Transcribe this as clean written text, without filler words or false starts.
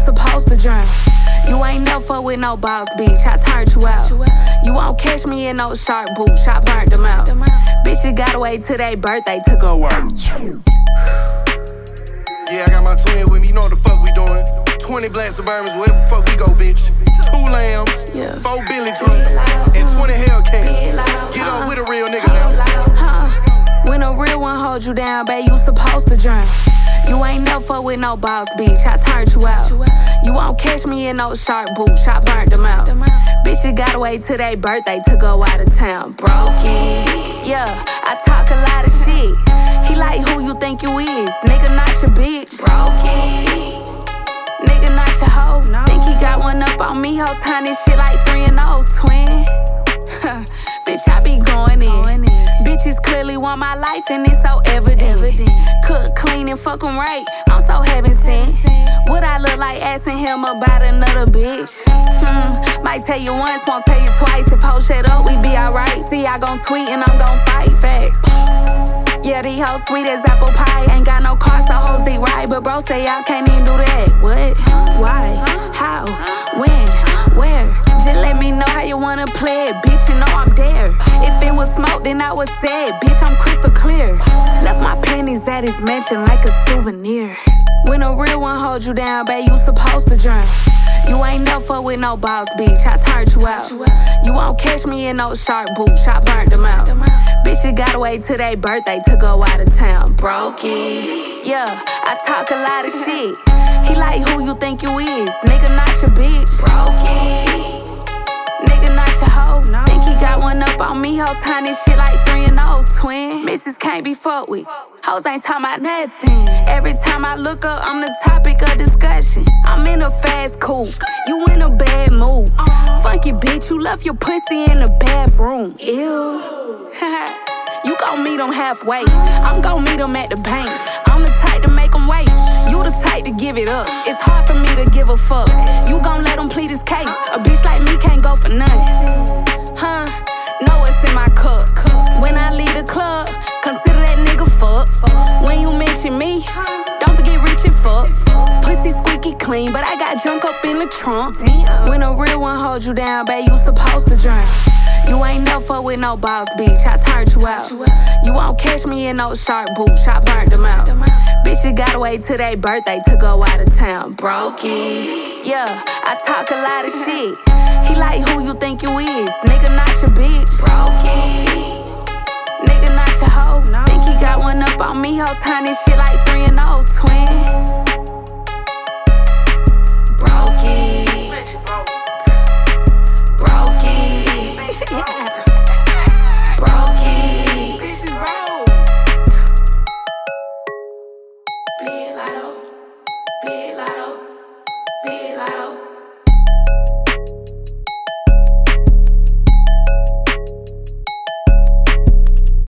supposed to drown. You ain't never fuck with no boss, bitch, I turned you out. You won't catch me in no shark boots, I burnt them out. Bitch, you gotta wait till their birthday to go out. Yeah, I got my twin with me, you know what the fuck we doing. 20 black Suburbans, wherever the fuck we go, bitch. 2 lambs, 4 Billy trucks, and 20 Hellcats. Get on with a real nigga now. When a real one hold you down, babe, you supposed to drown. You ain't never fuck with no boss, bitch, I turned you out. You won't catch me in no shark boots, I burnt them out. Bitch, you gotta wait till their birthday to go out of town. Broke it, yeah, I talk a lot of shit. He like who you think you is, nigga, not your bitch. Broke it, nigga, not your hoe. Think he got one up on me, whole time this shit like 3-0, twin. Bitch, I be going in. Bitches clearly want my life and it's so evident. Cook, clean, and fuck 'em right, I'm so heaven sent. What I look like asking him about another bitch? Might tell you once, won't tell you twice. If hoes shut up, we be alright. See, I gon' tweet and I'm gon' fight facts. Yeah, these hoes sweet as apple pie. Ain't got no car, so hoes they ride. But bro say y'all can't even do that. What? Why? How? When? Where? Just let me know how you wanna play it, bitch, you know I'm there. If it was smoke, then I was sad, bitch, I'm crystal clear. Left my panties at his mansion like a souvenir. When a real one hold you down, babe, you supposed to drown. You ain't never fuck with no boss, bitch, I turned you out. You won't catch me in no shark boots, I burnt them out. Bitch, you gotta wait till their birthday to go out of town. Broke it, yeah, I talk a lot of shit. He like who you think you is, nigga, not your bitch. Broke it, nigga, not your hoe. Think he got one up on me, whole time this shit like 3-0, twin. Missus can't be fucked with, hoes ain't talking about nothing. Every time I look up, I'm the topic of discussion. I'm in a fast coupe, you in a bad mood. Funky bitch, you left your pussy in the bathroom. Ew. You gon' meet him halfway, I'm gon' meet him at the bank. I'm the type to make him wait, you the type to give it up. It's hard for me to give a fuck, you gon' let him plead his case. A bitch like me can't go for nothing. Know what's in my cup. When I leave the club, consider that nigga fuck. When you mention me, don't forget rich and fuck. Pussy squeaky clean, but I got junk up in the trunk. When a real one hold you down, babe, you supposed to drown. You ain't never fuck with no boss, bitch, I turned you out. You won't catch me in no shark boots, I burnt them out. Bitch, you gotta wait till their birthday to go out of town. Broke it, yeah, I talk a lot of shit. He like who you think you is, nigga, not your bitch. Broke it, nigga, not your hoe. Think he got one up on me, whole time this shit like